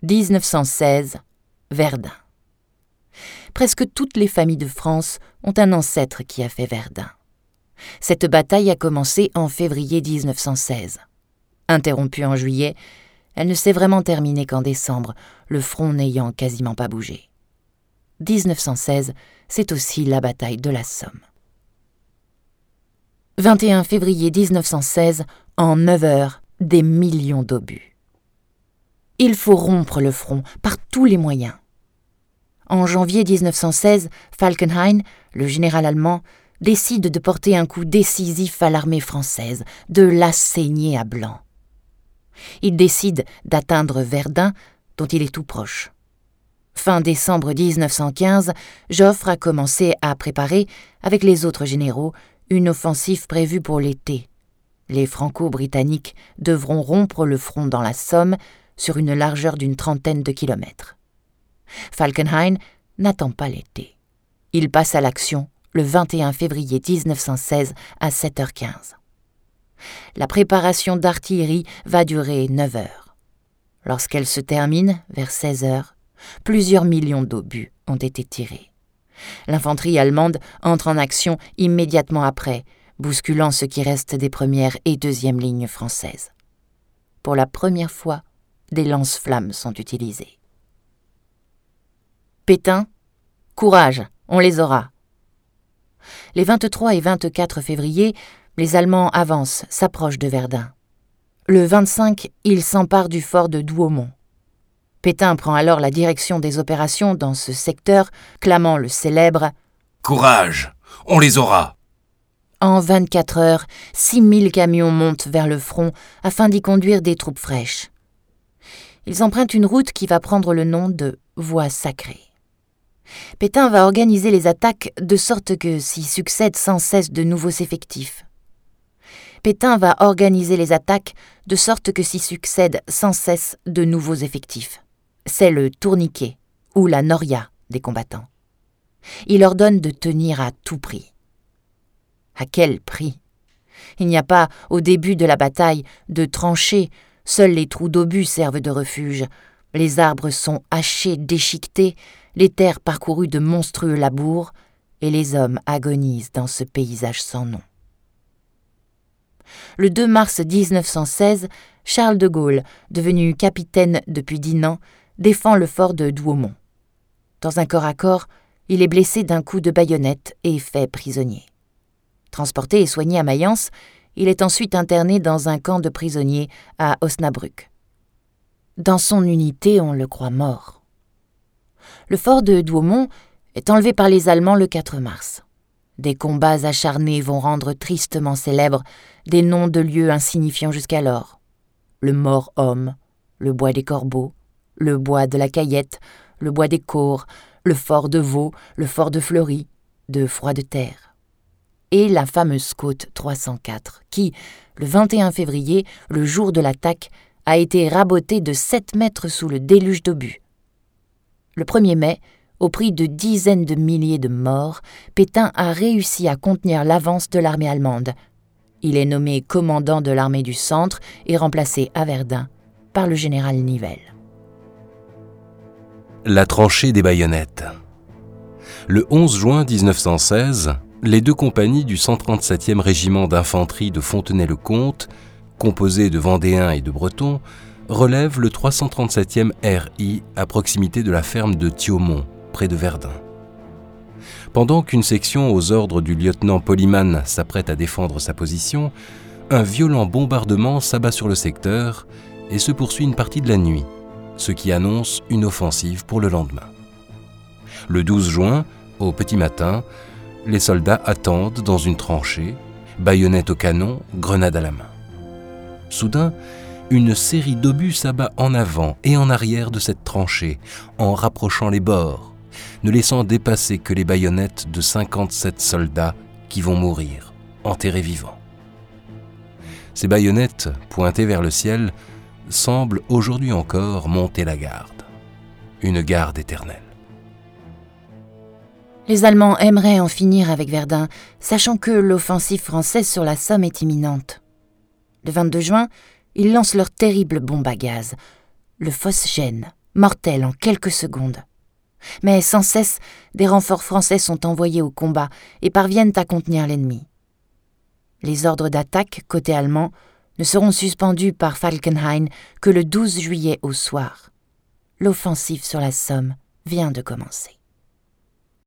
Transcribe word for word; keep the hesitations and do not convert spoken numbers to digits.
dix-neuf cent seize, Verdun. Presque toutes les familles de France ont un ancêtre qui a fait Verdun. Cette bataille a commencé en février dix-neuf cent seize. Interrompue en juillet, elle ne s'est vraiment terminée qu'en décembre, le front n'ayant quasiment pas bougé. dix-neuf cent seize, c'est aussi la bataille de la Somme. vingt et un février dix-neuf cent seize, en neuf heures, des millions d'obus. Il faut rompre le front par tous les moyens. En janvier dix-neuf cent seize, Falkenhayn, le général allemand, décide de porter un coup décisif à l'armée française, de l'assaigner à blanc. Il décide d'atteindre Verdun, dont il est tout proche. Fin décembre dix-neuf cent quinze, Joffre a commencé à préparer, avec les autres généraux, une offensive prévue pour l'été. Les Franco-Britanniques devront rompre le front dans la Somme sur une largeur d'une trentaine de kilomètres. Falkenhayn n'attend pas l'été. Il passe à l'action le vingt et un février dix-neuf cent seize à sept heures quinze. La préparation d'artillerie va durer neuf heures. Lorsqu'elle se termine, vers seize heures, plusieurs millions d'obus ont été tirés. L'infanterie allemande entre en action immédiatement après, bousculant ce qui reste des premières et deuxièmes lignes françaises. Pour la première fois, des lance-flammes sont utilisés. Pétain, courage, on les aura. Les vingt-trois et vingt-quatre février, les Allemands avancent, s'approchent de Verdun. Le vingt-cinq, ils s'emparent du fort de Douaumont. Pétain prend alors la direction des opérations dans ce secteur, clamant le célèbre « Courage, on les aura !» En vingt-quatre heures, six mille camions montent vers le front afin d'y conduire des troupes fraîches. Ils empruntent une route qui va prendre le nom de « Voie sacrée ». Pétain va organiser les attaques de sorte que s'y succèdent sans cesse de nouveaux effectifs. Pétain va organiser les attaques de sorte que s'y succèdent sans cesse de nouveaux effectifs. C'est le tourniquet ou la noria des combattants. Il ordonne de tenir à tout prix. À quel prix ? Il n'y a pas, au début de la bataille, de tranchées. Seuls les trous d'obus servent de refuge. Les arbres sont hachés, déchiquetés, les terres parcourues de monstrueux labours, et les hommes agonisent dans ce paysage sans nom. Le deux mars dix-neuf cent seize, Charles de Gaulle, devenu capitaine depuis Dinant, défend le fort de Douaumont. Dans un corps à corps, il est blessé d'un coup de baïonnette et fait prisonnier. Transporté et soigné à Mayence, il est ensuite interné dans un camp de prisonniers à Osnabrück. Dans son unité, on le croit mort. Le fort de Douaumont est enlevé par les Allemands le quatre mars. Des combats acharnés vont rendre tristement célèbres des noms de lieux insignifiants jusqu'alors. Le Mort-Homme, le Bois des Corbeaux, le Bois de la Cayette, le Bois des Cours, le fort de Vaux, le fort de Fleury, de Froid-de-Terre. Et la fameuse côte trois cent quatre, qui, le vingt et un février, le jour de l'attaque, a été rabotée de sept mètres sous le déluge d'obus. Le premier mai, au prix de dizaines de milliers de morts, Pétain a réussi à contenir l'avance de l'armée allemande. Il est nommé commandant de l'armée du Centre et remplacé à Verdun par le général Nivelle. La tranchée des baïonnettes. Le onze juin dix-neuf cent seize, les deux compagnies du cent trente-septième régiment d'infanterie de Fontenay-le-Comte, composé de Vendéens et de Bretons, relèvent le trois cent trente-septième R I à proximité de la ferme de Thiaumont, près de Verdun. Pendant qu'une section aux ordres du lieutenant Polyman s'apprête à défendre sa position, un violent bombardement s'abat sur le secteur et se poursuit une partie de la nuit, ce qui annonce une offensive pour le lendemain. Le douze juin, au petit matin, les soldats attendent dans une tranchée, baïonnettes au canon, grenades à la main. Soudain, une série d'obus s'abat en avant et en arrière de cette tranchée, en rapprochant les bords, ne laissant dépasser que les baïonnettes de cinquante-sept soldats qui vont mourir, enterrés vivants. Ces baïonnettes, pointées vers le ciel, semblent aujourd'hui encore monter la garde. Une garde éternelle. Les Allemands aimeraient en finir avec Verdun, sachant que l'offensive française sur la Somme est imminente. Le vingt-deux juin, ils lancent leur terrible bombe à gaz, le Phosgène, mortelle en quelques secondes. Mais sans cesse, des renforts français sont envoyés au combat et parviennent à contenir l'ennemi. Les ordres d'attaque côté allemand ne seront suspendus par Falkenhayn que le douze juillet au soir. L'offensive sur la Somme vient de commencer.